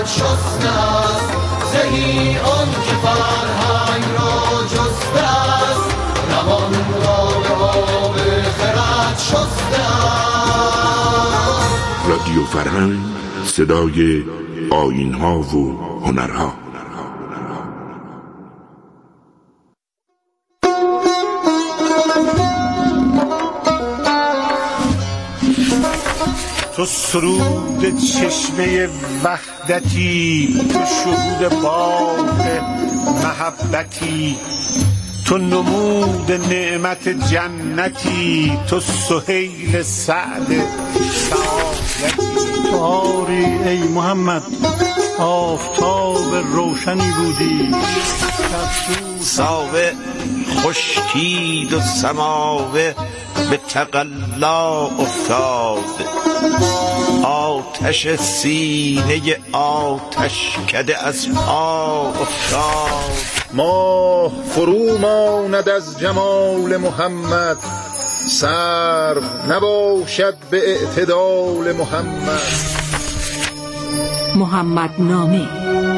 خرد شسته است، زهی آن که فرهنگ را جسته است، روان را به آب خرد شسته است. رادیو فرهنگ، صدای آیین‌ها و هنرها. تو سرود چشمه وحدتی، تو شهود باغ محبتی، تو نمود نعمت جنتی، تو سهیل سعد سعادتی. تو آری ای محمد آفتاب روشنی بودی، ساوه خشکید و سماوه به تقلا افتاد، آتش سینه آتش کده از پا افتاد. ماه فرو ماند از جمال محمد، سرو نباشد به اعتدال محمد. محمد نامه.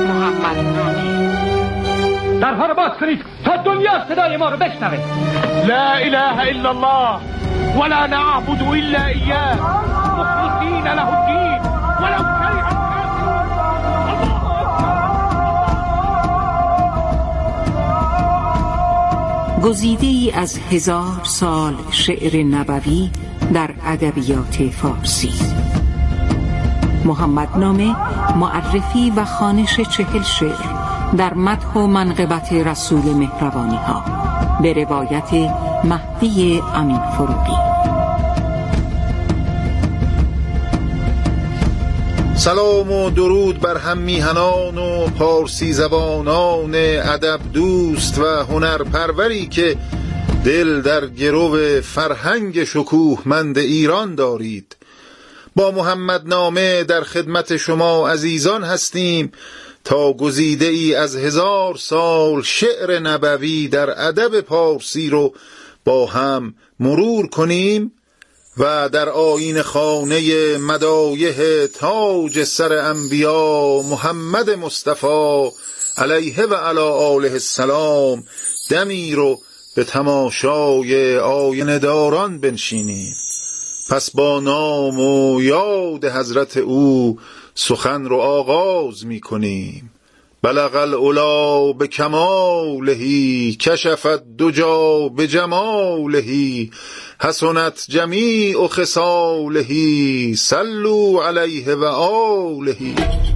درها رو باز کنید تا دنیا صدای ما رو بشنوه. لا اله الا الله ولا نعبد الا اياه مخلصین له الدین ولو كره الكافرون. گزیده‌ای از 1000 سال شعر نبوی در ادبیات فارسی. محمد نامه معرفی و خوانش 40 شعر در مدح و منقبت رسول مهربانی ها به روایت مهدی امین فروغی. سلام و درود بر هم میهنان و پارسی زبانان ادب دوست و هنرپروری که دل در گرو فرهنگ شکوهمند ایران دارید. با محمد نامه در خدمت شما عزیزان هستیم تا گزیده ای از 1000 سال شعر نبوی در ادب پارسی رو با هم مرور کنیم و در آیین خانه مدایح تاج سر انبیا محمد مصطفی علیه و علی آله السلام دمی رو به تماشای آینه داران بنشینیم. پس با نام و یاد حضرت او سخن رو آغاز می کنیم. بلغ العلا به کمالهی، کشفت دجا به جمالهی، حسنت جمیع خصالهی، صلوا علیه و آلهی.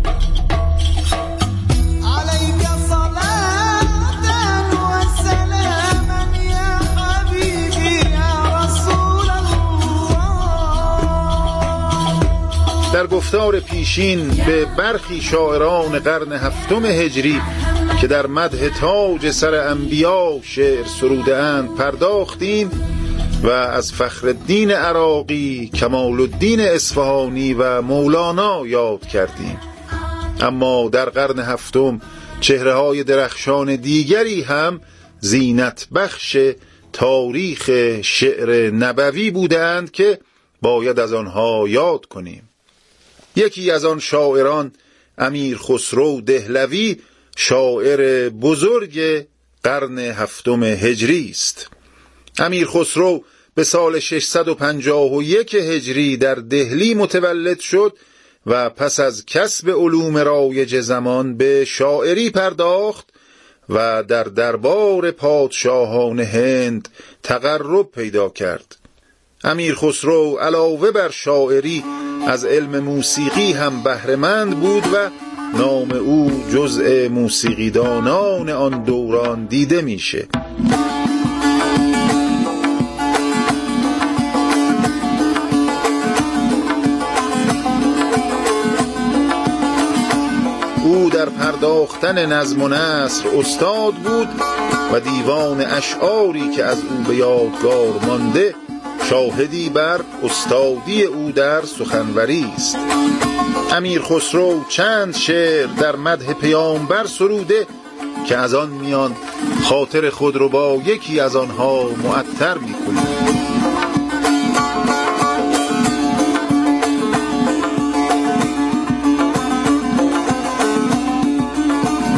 در گفتار پیشین به برخی شاعران قرن 7 هجری که در مدح تاج سر انبیا شعر سروده اند پرداختیم و از فخرالدین عراقی، کمال الدین اصفهانی و مولانا یاد کردیم. اما در قرن 7 چهره‌های درخشان دیگری هم زینت بخش تاریخ شعر نبوی بودند که باید از آنها یاد کنیم. یکی از آن شاعران امیر خسرو دهلوی، شاعر بزرگ قرن 7 هجری است. امیر خسرو به سال 651 هجری در دهلی متولد شد و پس از کسب علوم رایج زمان به شاعری پرداخت و در دربار پادشاهان هند تقرب پیدا کرد. امیر خسرو علاوه بر شاعری از علم موسیقی هم بهره‌مند بود و نام او جزء موسیقیدانان آن دوران دیده میشه. او در پرداختن نظم و نثر استاد بود و دیوان اشعاری که از او به یادگار مانده شاهدی بر استادی او در سخنوری است. امیر خسرو چند شعر در مدح پیامبر سروده که از آن میان خاطر خود رو با یکی از آنها معطر می‌کنیم.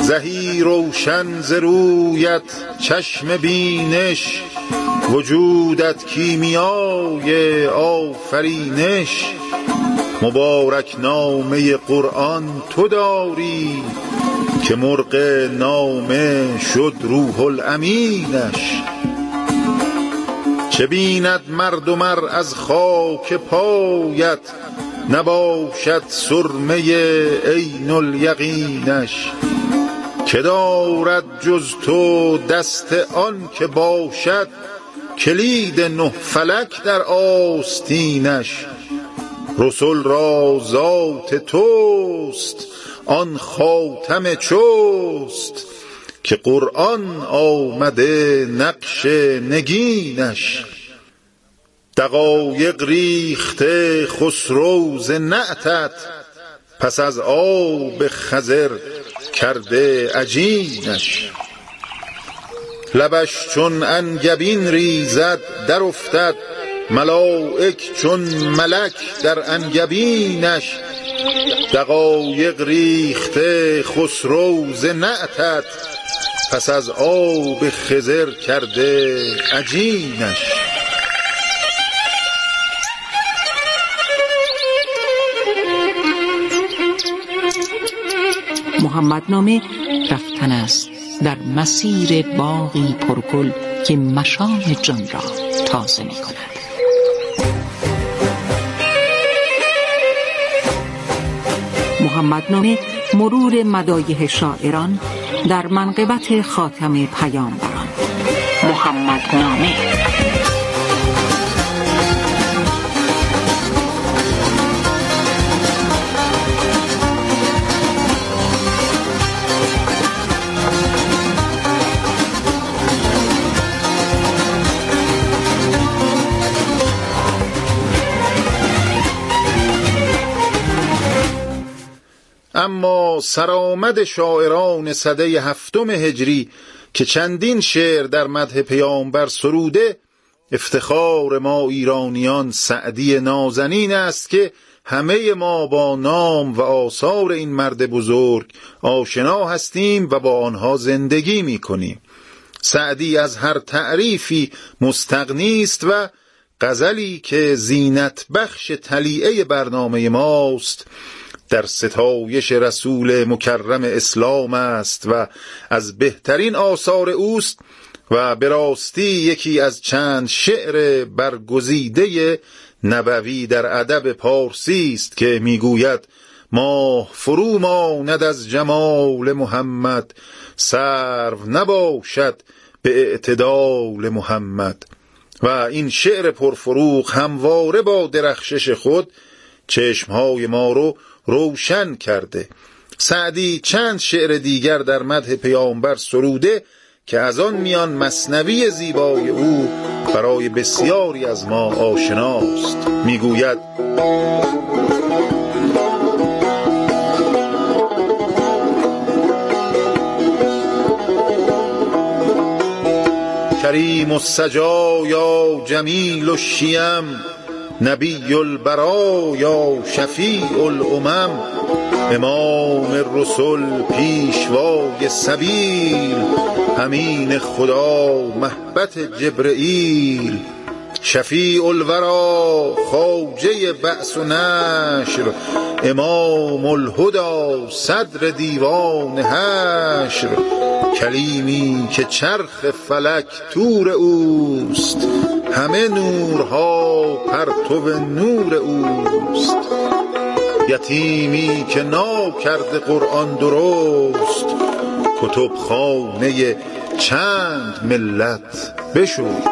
زهی روشن ز رویت چشم بینش، وجودت کیمیای آفرینش. مبارک نامه قرآن تو داری، که مرغ نامه شد روح الامینش. چه بیند مرد و مر از خاک پایت، نباشد سرمه عین الیقینش. که دارد جز تو دست آن که باشد، کلید 9 فلک در آستینش. رسول را ذات توست آن خاتم چست، که قرآن آمده نقش نگینش. دقایق ریخته خسرو ز نعتت، پس از آب خضر کرده عجینش. لبش چون انگبین ریزد در افتد، ملائک چون ملک در انگبینش. دقایق ریخته خسرو ز نعتت، پس از آب خضر کرده عجینش. محمدنامه رفتن است در مسیر باغی پرگل که مشام جان را تازه می کند. محمدنامه مرور مدایح شاعران در منقبت خاتم پیامبران. محمدنامه اما سرآمد شاعران سده 7 هجری که چندین شعر در مدح پیامبر سروده، افتخار ما ایرانیان سعدی نازنین است که همه ما با نام و آثار این مرد بزرگ آشنا هستیم و با آنها زندگی می کنیم. سعدی از هر تعریفی مستغنی است و غزلی که زینت بخش طلیعه برنامه ماست در ستایش رسول مکرم اسلام است و از بهترین آثار اوست و به راستی یکی از چند شعر برگزیده نبوی در ادب پارسی است که میگوید: ماه فرو ماند از جمال محمد، سرو نباشد به اعتدال محمد. و این شعر پرفروغ همواره با درخشش خود چشمهای ما رو روشن کرده. سعدی چند شعر دیگر در مدح پیامبر سروده که از آن میان مثنوی زیبای او برای بسیاری از ما آشناست. میگوید: کریم السجایا جمیل الشیم، نبی البرایا شفیع الامم، امام الرسل پیشوای سبیل، امین خدا مهبت جبرئیل، شفیع الورا خواجه بعث و نشر، امام الهدی صدر دیوان حشر، کلیمی که چرخ فلک تور اوست، همه نورها پرتو نور اوست، یتیمی که ناکرده قرآن درست، کتبخانه چند ملت بشوست.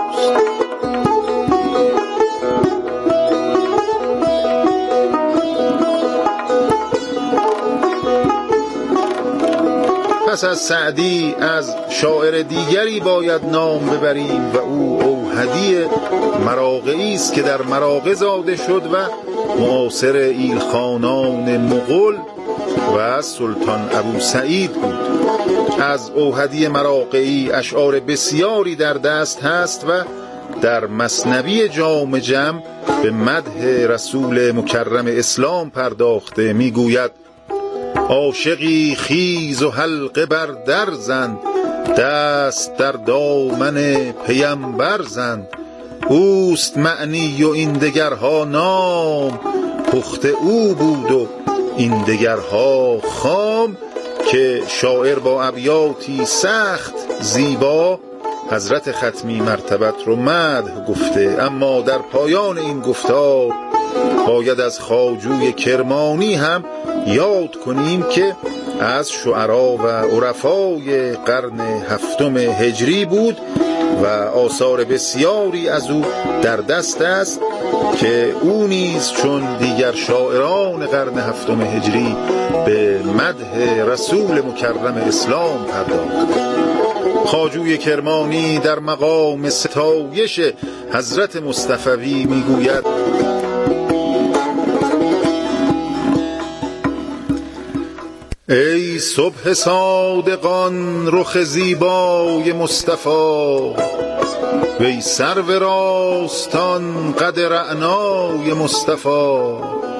پس از سعدی از شاعر دیگری باید نام ببریم و او اوحدی مراغه‌ای است که در مراغه زاده شد و معاصر ایلخانان مغول و سلطان ابو سعید بود. از اوحدی مراغه‌ای اشعار بسیاری در دست هست و در مثنوی جام جم به مدح رسول مکرم اسلام پرداخته. میگوید: عاشقی خیز و حلقه بر در زن، دست در دامن پیمبر زن. اوست معنی و این دگرها نام، پخت او بود و این دگرها خام. که شاعر با ابیاتی سخت زیبا حضرت ختمی مرتبت رو مدح گفته. اما در پایان این گفتار باید از خواجوی کرمانی هم یاد کنیم که از شعرا و عرفای قرن هفتم هجری بود و آثار بسیاری از او در دست است که او نیز چون دیگر شاعران قرن هفتم هجری به مدح رسول مکرم اسلام پرداخت. خواجوی کرمانی در مقام ستایش حضرت مصطفوی میگوید: ای صبح صادقان رخ زیبای مصطفی، وی سرو راستان قد رعنای مصطفی.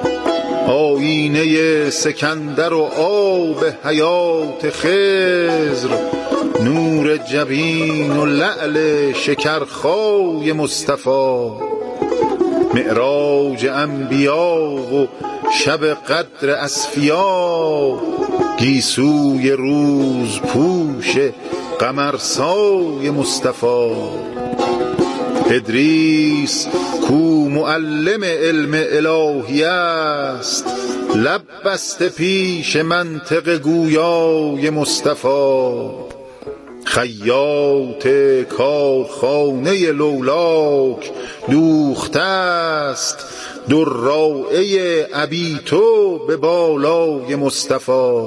آیینه سکندر و آب حیات خضر، نور جبین و لعل شکرخای مصطفی. معراج انبیا و شب قدر اصفیا، گیسوی روز پوش قمرسای مصطفی. ادریس کو معلم علم الهی است، لب بسته پیش منطق گویای مصطفی. خیاط کارخانه لولاک دوخته است، دراعه ابیتو به بالای مصطفی.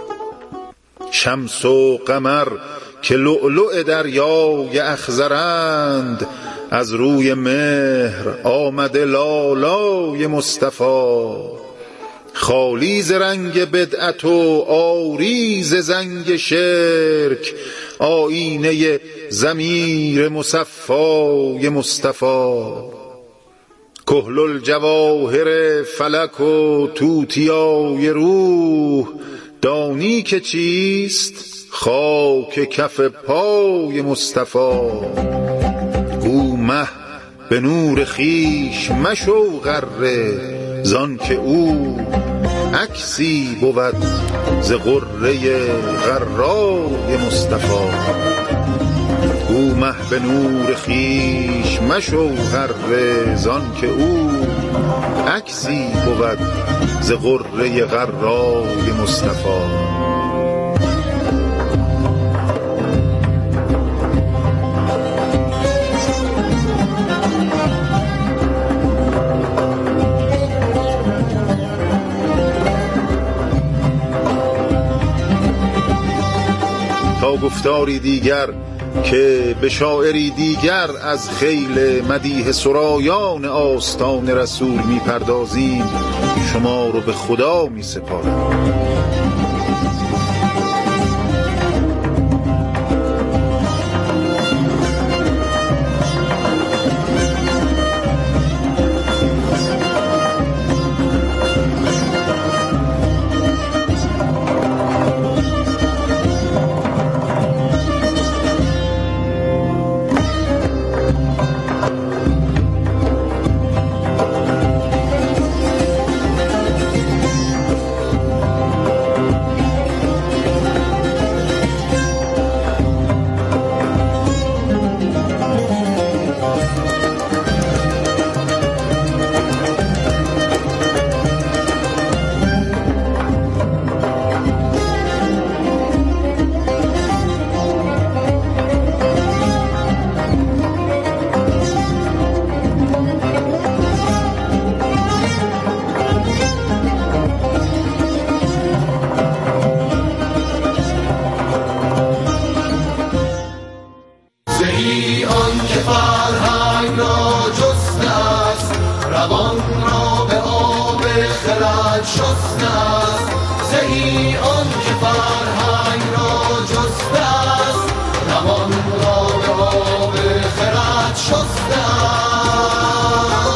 شمس و قمر که لؤلؤ دریای اخضرند، از روی مهر آمده لالای مصطفی. خالی ز رنگ بدعت و عاری ز زنگ شرک، آیینه ضمیر مصفای مصطفی. کحل الجواهر فلک و توتیای روح، دانی که چیست خاک کف پای مصطفی. گو مه به نور خویش مشو غره، زان که او عکسی بود ز غره غرای مصطفی. گو مه به نور خویش مشو غره، زان که او عکسی بود ز غره غرای مصطفی. تا گفتاری دیگر که به شاعری دیگر از خیل مدیح سرایان آستان رسول میپردازیم، شما رو به خدا میسپارم.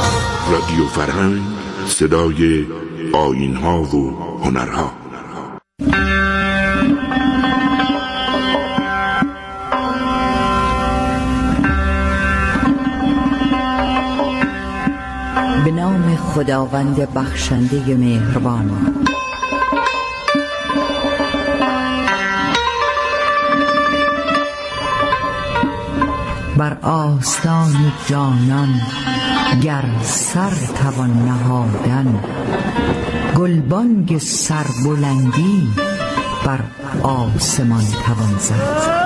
رادیو فرهنگ، صدای آیین‌ها و هنرها. به نام خداوند بخشنده مهربان. بر آستان جانان گر سر توان نهادن، گلبانگ سربلندی بر آسمان توان زد.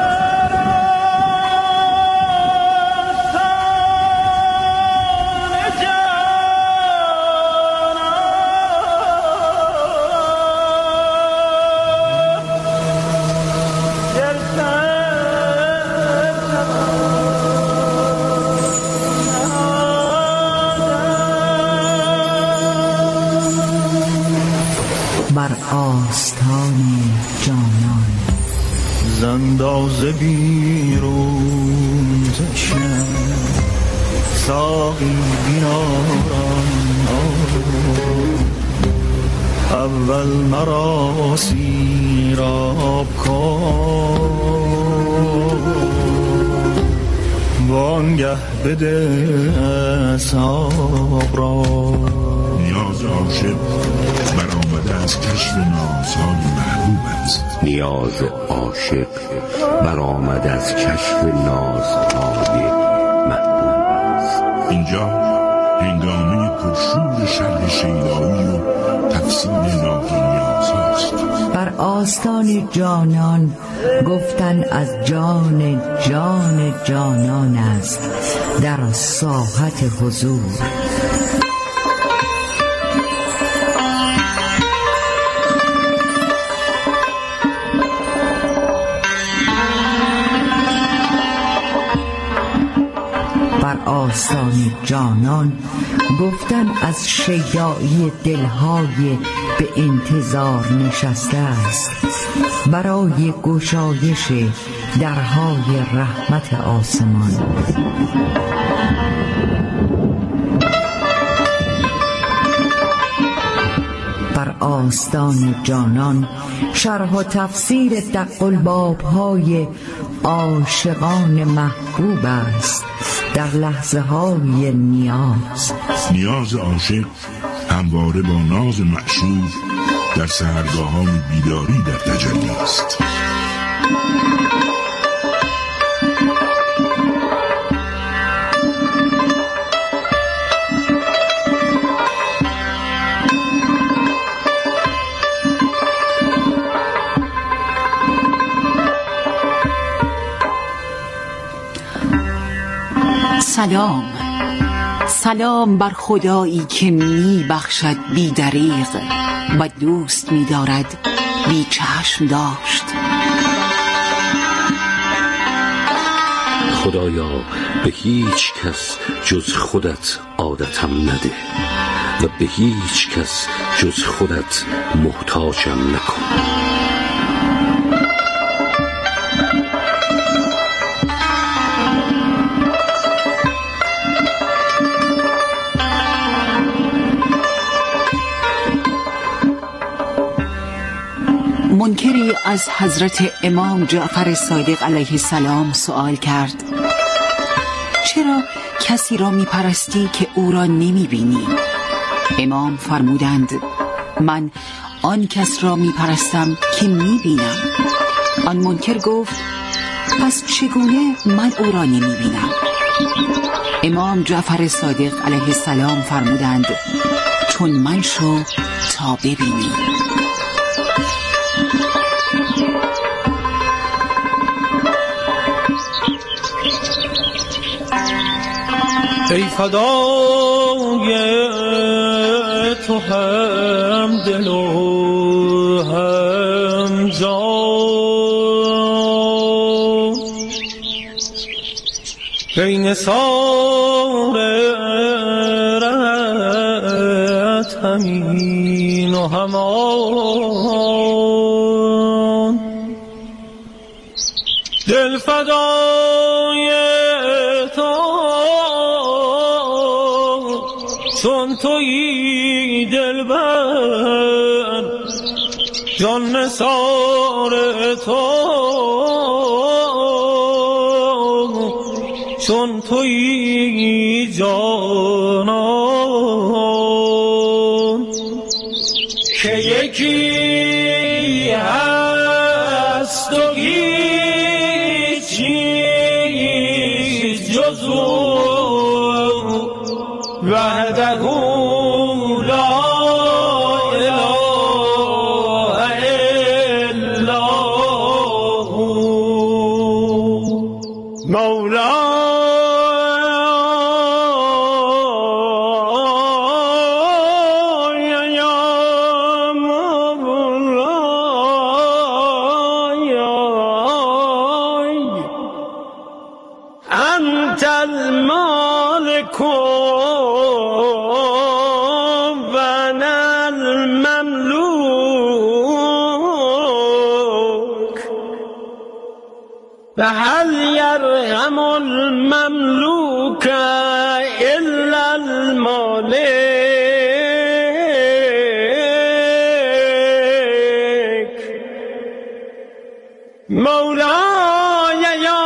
بر آستان جانان زنداز بیرون تشنه ساقی بیاران، اول مرا سیراب کن، وانگه بده اسحاق را. نیاز عاشق برآمده از کشف نازهای محبوب است. نیاز عاشق برآمده از کشف نازهای محبوب است. اینجا هنگامه پرشور شرح شیدایی و تفسیر ناز و نیازهاست. بر آستان جانان گفتن از جان جان جانان است در ساحت حضور. بر آستان جانان گفتن از شیدایی دلهای به انتظار نشسته است برای گشایش درهای رحمت آسمان. بر آستان جانان شرح و تفسیر دق الباب‌های عاشقان محبوب است در لحظه های نیاز. نیاز عاشق همواره با ناز معشوق در سحرگاهان بیداری در تجلی است. سلام، سلام بر خدایی که می بخشد بی دریغ و دوست می دارد بی چشم داشت. خدایا به هیچ کس جز خودت عادتم نده و به هیچ کس جز خودت محتاجم نکن. منکری از حضرت امام جعفر صادق علیه السلام سوال کرد: چرا کسی را میپرستی که او را نمیبینی؟ امام فرمودند: من آن کس را میپرستم که میبینم. آن منکر گفت: پس چگونه من او را نمیبینم؟ امام جعفر صادق علیه السلام فرمودند: چون من شو تا ببینی. ای فدای تو هم دل و هم جان، ای نثار رهت همین و همان، دل فدای چون تویی دلبر، جان نثار تو چون تویی جانان. یکی هست و هیچ نیست جز او وحده لا اله الا هو مولا أنت المالك وأنا المملوك فهل يرحم المملوك إلا المالك مولاي يا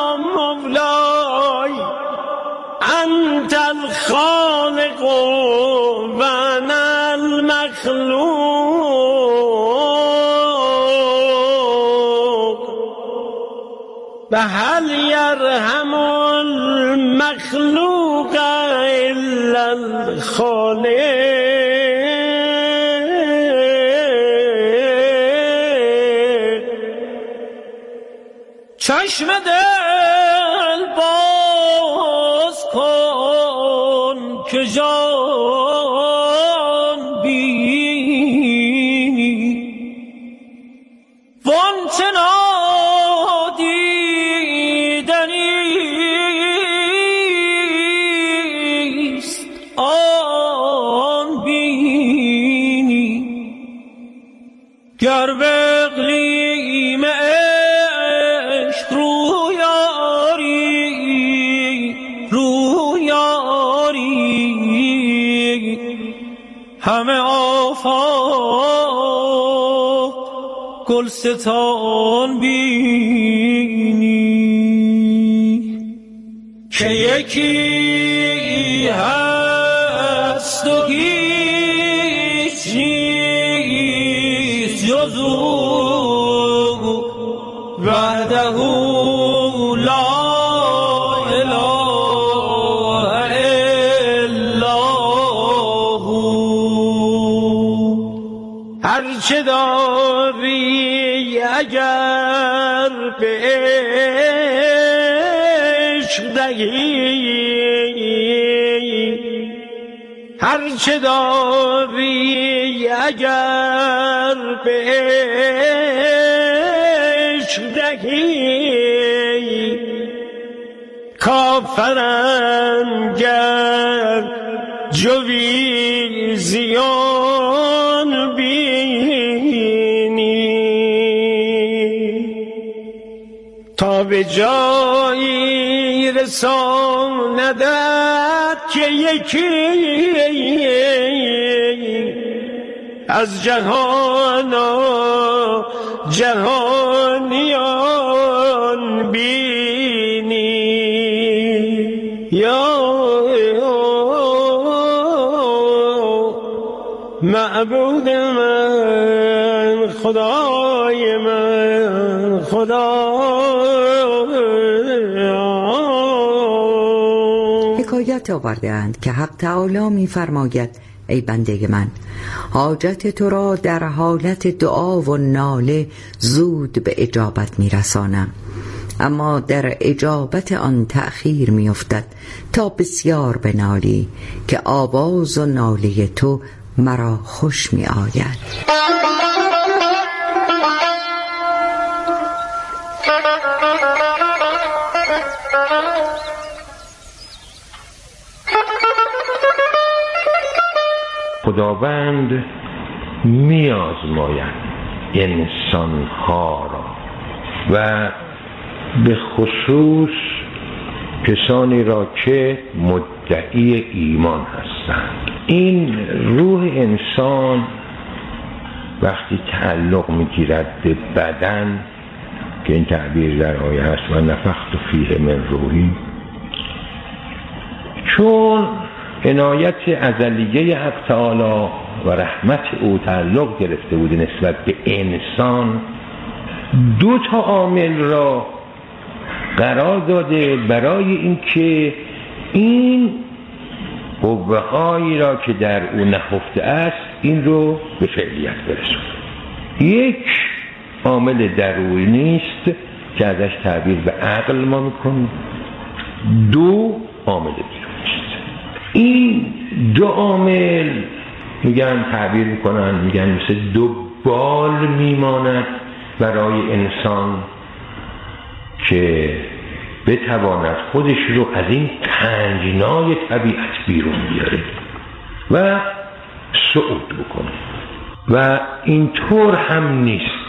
مولاي أنت الخالق وأنا المخلوق فهل يرحم المخلوق إلا الخالق چشم دل باز کن که جان بینی وانچه نادیدنیست آن بینی گر به اقلیم عشق رویاری همه آفاق گلستان بینی که یکی هست و هیچ نیست جز او وحده لا اله الا هو هرچه داری اگر به عشق دهی هرچه داری اگر به عشق دهی کافرم گر جوی زیان بینی تا به جایی رساندت که یکی از جهان و جهانیان بینی یا معبود من خدای من حکایت آورده‌اند که حق تعالی می‌فرماید ای بنده من حاجت تو را در حالت دعا و ناله زود به اجابت می‌رسانم، اما در اجابت آن تأخیر می‌افتد تا بسیار بنالی که آواز و ناله تو مرا خوش می‌آید. خداوند می‌آزماید انسان‌ها را و به خصوص کسانی را که مدعی ایمان هستند. این روح انسان وقتی تعلق می‌گیرد به بدن که این تعبیر در آیه هست و نفخت فیه من روحی، چون عنایت ازلیه حق تعالی و رحمت او تعلق گرفته بوده نسبت به انسان، دو تا عامل را قرار داده برای اینکه این قوه‌هایی را که در او نهفته است این رو به فعلیت برسونه. یک عامل درونی است که ازش تعبیر به عقل ما میکنیم، دو عامل بیرونی است. این دو عامل میگن، تعبیر میکنن، میگن مثل دو بال میماند برای انسان که بتواند خودش رو از این تنگنای طبیعت بیرون بیاره و صعود بکنه. و اینطور هم نیست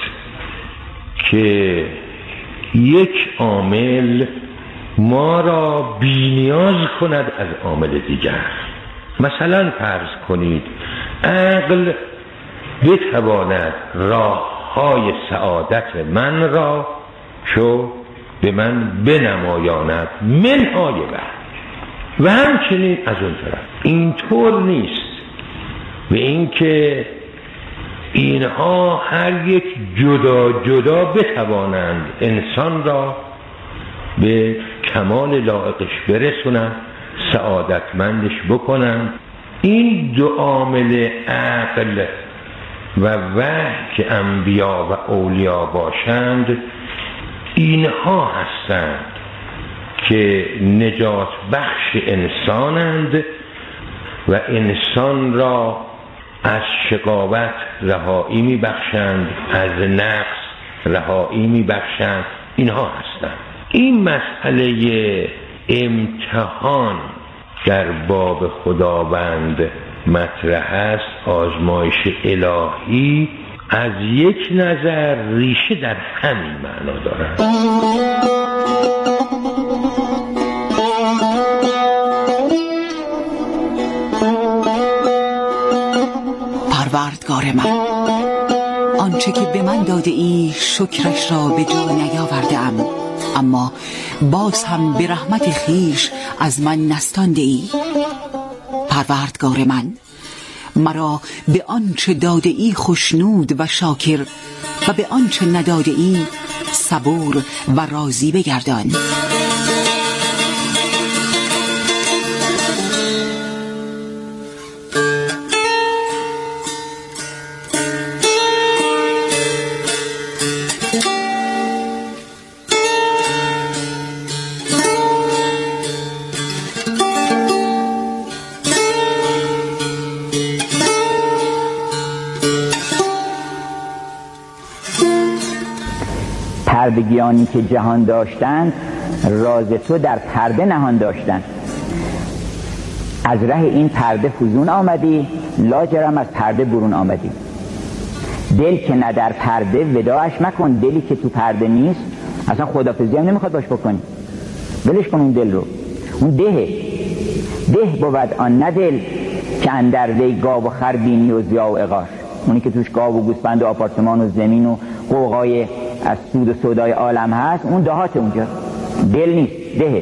که یک عامل ما را بی‌نیاز کند از عامل دیگر. مثلا فرض کنید عقل بتواند راه‌های سعادت من را شو به من بنمایاند منهای و همچنین از اون طرف. اینطور نیست به اینکه اینها هر یک جدا جدا بتوانند انسان را به کمال لایقش برسونند، سعادتمندش بکنند. این دو عامل عقل و وحی که انبیا و اولیا باشند، اینها هستند که نجات بخش انسانند و انسان را از شقاوت رهایی میبخشند، از نقص رهایی میبخشند. اینها هستند. این مسئله امتحان در باب خداوند مطرح است. آزمایش الهی از یک نظر ریشه در همین معنا دارد. پروردگار من، آنچه که به من داده ای شکرش را به جا نیاورده ام، اما باز هم به رحمت خیش از من نستانده ای. پروردگار من، مرا به آنچه داده ای خوشنود و شاکر و به آنچه نداده ای صبور و راضی بگردان. پردگیانی که جهان داشتند راز تو در پرده نهان داشتند. از ره این پرده فزون آمدی، لاجرم از پرده برون آمدی. دل که نه در پرده وداعش مکن. دلی که تو پرده نیست اصلا خدافزی هم نمیخواد باش بکنی، ولش کن اون دل رو. اون ده بود آن نه دل که اندر وی گاو و خر بینی و ضیاء و عقار. اونی که توش گاو و گوسفند و آپارتمان و زمین و قوقای از سود و سودای عالم هست، اون دهات اونجا. دل نیست، ده.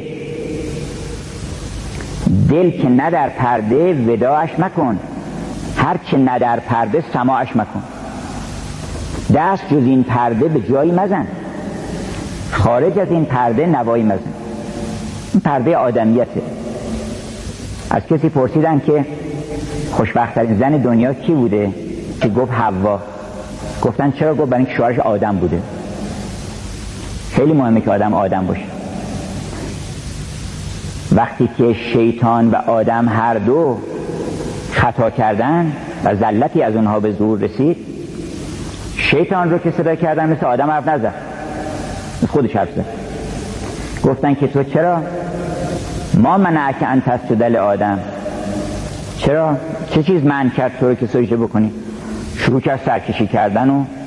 دل که نه در پرده وداعش مکن، هر چه نه در پرده سماعش مکن. دست جز این پرده به جایی مزن، خارج از این پرده نوایی مزن. این پرده آدمیته. از کسی پرسیدن که خوشبخت‌ترین زن دنیا کی بوده؟ که گفت حوا. گفتن چرا؟ گفت برای اینکه شوهرش آدم بوده. خیلی مهمه که آدم باشه. وقتی که شیطان و آدم هر دو خطا کردن و زلتی از اونها به ظهور رسید، شیطان رو که صدا کردن مثل آدم حرف نزد، مثل خودش حرف زد. گفتن که تو چرا ما منعک ان تسجد لآدم، چرا چه چیز منع کرد تو رو که سجده بکنی؟ شروع کرد سرکشی کردن و